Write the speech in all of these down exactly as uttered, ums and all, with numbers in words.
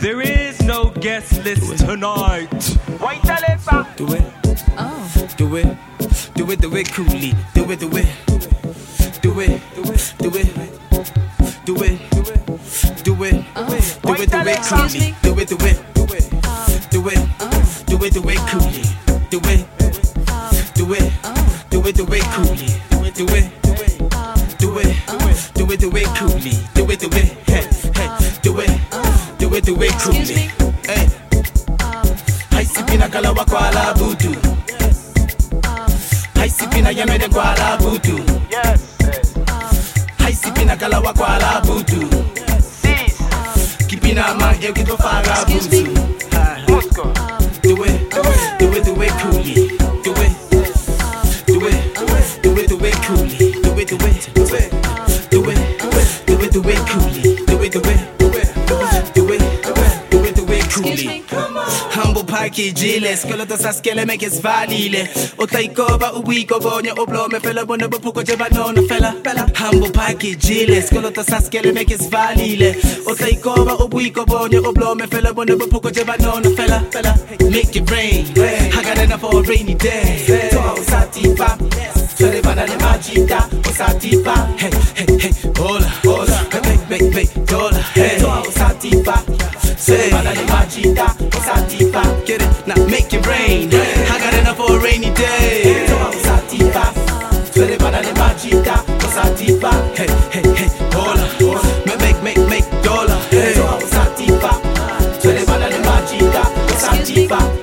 There is no guest list tonight. Wait a little. Do it. Oh. Do it. Do it, do it coolly. Do it, do it. Do it. Do it. Do it. Do it. Do it. Do it, do it coolly. Do it, do it. Do it. Do it. Do it, do it coolly. Do it. Do it. Do it, do it coolly. Do it. Do it. Do it. Do it, do it coolly. Do it, do it. Hey, hey. Do it. Do it, do it coolly. Hey. Hai sipina kalawa kwala butu. Hai sipina yamede kwala butu. Yes. Hai sipina kalawa kwala butu. Sis. Kipina ma eu kito faga butu. Moscow. Do it, do it, do it, do it coolly. Do it, do it, do it, do it coolly. Do it, do it, do it, do it, do it, do it coolly. Do it, do it, do it, do it, do it, do it coolly. Humble package, let's go to Saskele make it valile. O taikoba uwiko bonya oblome fella bona buko jeba no fella. Humble package, let's go to Saskele make it valile. O taikoba uwiko bonya oblome fella bona buko jeba no fella. Make it rain. I got enough for a rainy day. To Satipa, Sere bana le magita. O Satipa, hey hey hey, hola hola, make make make dollar. Hey, to Satipa, Sere bana le magita. O Satipa, get it now, make it rain. I got enough for a rainy day. To Satipa, Sere bana le magita. O Satipa, hey hey hey, hola hola, make make make dollar. Hey, to Satipa, Sere bana le magita. O Satipa.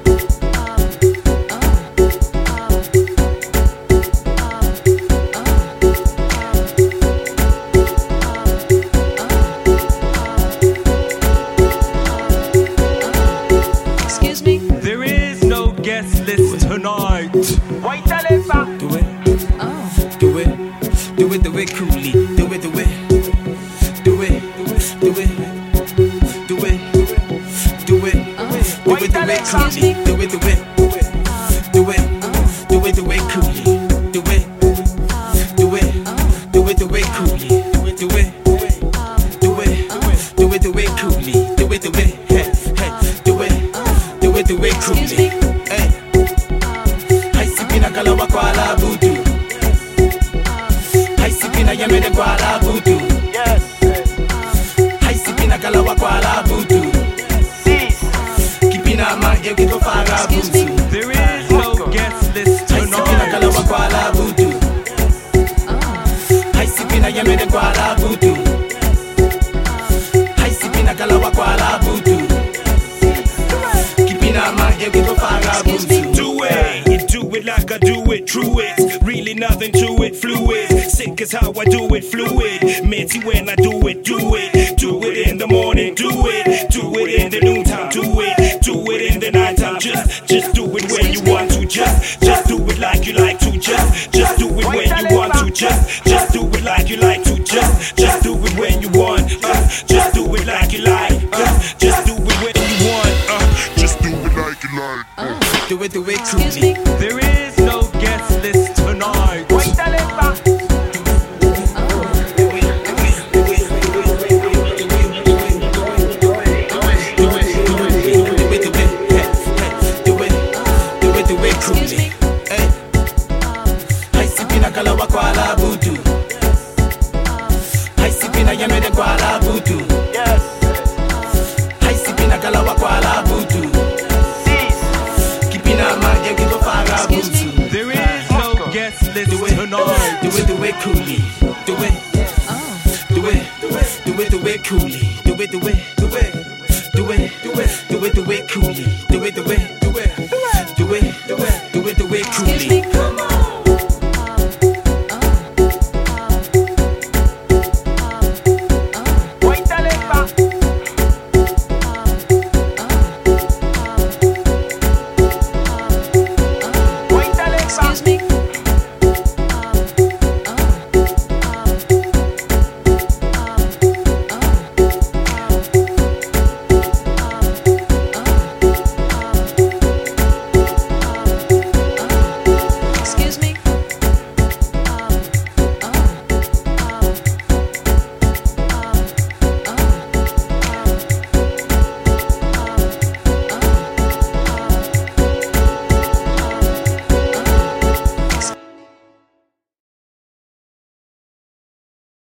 There is no guest list tonight. Wait a little. Do it. Oh. Do it. Do it, do it coolly. Do it, do it. Do it. Do it. Do it. Do it. Do it, do it coolly. Do it, do it. Do it. Do it, do it coolly. Do it. Do it. Do it, do it coolly. Do it. Do it. Do it, do it coolly. Do it, do it. Hey, hey. Do it. Do it, do it coolly. Hey. Hai sipina kalawa kwala butu. Hai sipina yamede kwala butu. Yes. Hai sipina kalawa kwala butu. Sis. Kipina ma eu kito faga butu. There is no guest list Hai sipina tonight. kalawa kwala butu. Hai sipina yamede kwala butu. Hai sipina kalawa kwala butu. Kipina ma eu kito faga butu. Do it, you do it like I do it, true it. Really nothing to it, fluid. Sick is how I do it, fluid. Minty when I do it, do it. Do it in the morning, do it. Do it in the noontime, do it. Do it in the nighttime, just, just do it when you want to. Just, just do it like you like to. Just, just do it when you want to. Just, just do it like you like to. Just, just do it when you want. Uh, just do it like you like. Uh, just do it when you want. Uh, just do it like you like. Uh. Do it, do it coolly. There is no guest list tonight. Wait a little. Kalawa kwala butu. Hai sipina yamede kwala butu. Yes. Hai sipina kalawa kwala butu. Sis. Kipina ma eu kito faga butu. There is no guest list Do it, tonight. do it, do it coolly. Do it, Oh. do it, do it, do it coolly.